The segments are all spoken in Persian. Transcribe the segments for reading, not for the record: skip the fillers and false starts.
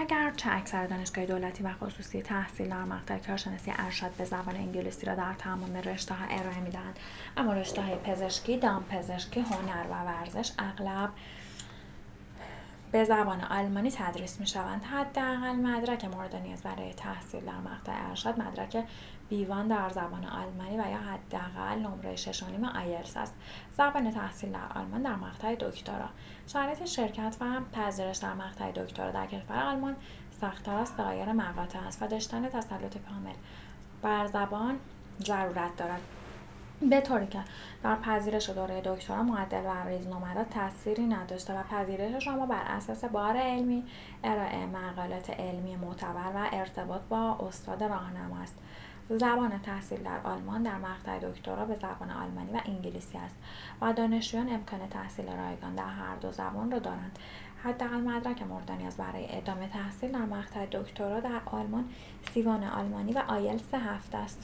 اگرچه اکثر دانشگاه دولتی و خصوصی تحصیل در مقطع کارشناسی ارشد به زبان انگلیسی را در تمام رشته‌ها ارائه می‌دهند، اما رشته‌های پزشکی، دامپزشکی، هنر و ورزش اغلب به زبان آلمانی تدریس می‌شوند. حداقل مدرک مورد نیاز برای تحصیل در مقطع ارشد مدرک B1 در زبان آلمانی و یا حداقل نمره 6.5 آیلتس است. زبان تحصیل در آلمان در مقطع دکترا. شرایط شرکت و پذیرش در مقطع دکترا در کشور آلمان سخت‌تر از سایر مقاطع است و داشتن تسلط کامل بر زبان ضرورت دارد، به طوری که در پذیرش دوره دکترا معدل و ریزنمرات تأثیری نداشته و پذیرش شما بر اساس بار علمی، ارائه مقالات علمی معتبر و ارتباط با استاد راهنما است. زبان تحصیل در آلمان در مقطع دکترا به زبان آلمانی و انگلیسی است و دانشجویان امکان تحصیل رایگان در هر دو زبان را دارند. حداقل مدرک مورد نیاز برای ادامه تحصیل در مقطع دکترا در آلمان C1 آلمانی و آیلتس 7 است.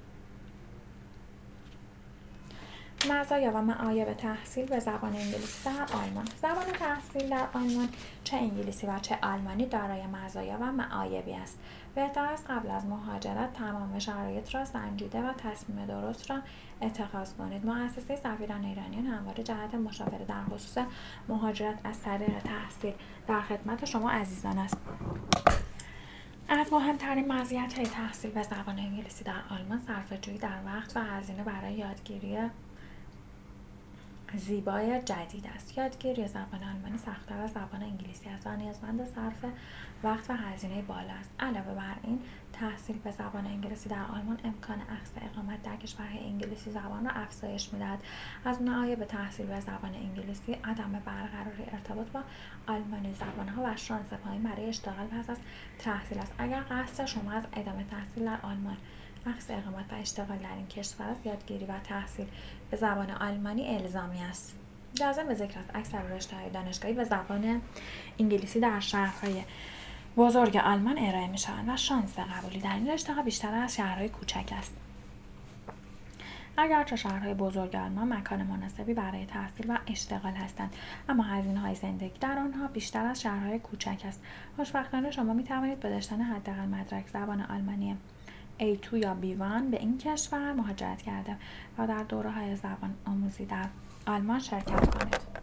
مزایا و معایب تحصیل به زبان انگلیسی در آلمان. زبان تحصیل در آلمان چه انگلیسی و چه آلمانی دارای مزایا و معایبی است. بهتر است قبل از مهاجرت تمام شرایط را سنجیده و تصمیم درست را اتخاذ کنید. مؤسسه سفیران ایرانیان همواره جهت مشاوره در خصوص مهاجرت از طریق تحصیل در خدمت شما عزیزان است. از مهمترین مزیت‌های تحصیل به زبان انگلیسی در آلمان صرفه‌جویی در وقت و هزینه برای یادگیری زیبای جدید است. یادگیری زبان آلمانی سخت‌تر از زبان انگلیسی است و نیازمند صرف وقت و هزینه بالا است. علاوه بر این، تحصیل به زبان انگلیسی در آلمان امکان اخذ اقامت در کشورهای انگلیسی زبان را افزایش می‌دهد. از معایب تحصیل به زبان انگلیسی عدم برقراری ارتباط با آلمانی زبان‌ها و شانس پایین برای اشتغال پس از تحصیل است. اگر قصد شما از ادامه تحصیل در آلمان اخذ اقامت و اشتغال در این کشور است، یادگیری و تحصیل به زبان آلمانی الزامی است. لازم به ذکر است اکثر رشته‌های دانشگاهی به زبان انگلیسی در شهرهای بزرگ آلمان ارائه می‌شوند و شانس قبولی در این رشته‌ها بیشتر از شهرهای کوچک است. اگرچه شهرهای بزرگ آلمان مکان مناسبی برای تحصیل و اشتغال هستند، اما هزینه‌های زندگی در آنها بیشتر از شهرهای کوچک است. خوشبختانه شما می‌توانید با داشتن حداقل مدرک زبان آلمانی A2 یا B1 به این کشور مهاجرت کرده و در دوره‌های زبان آموزی در آلمان شرکت کنید.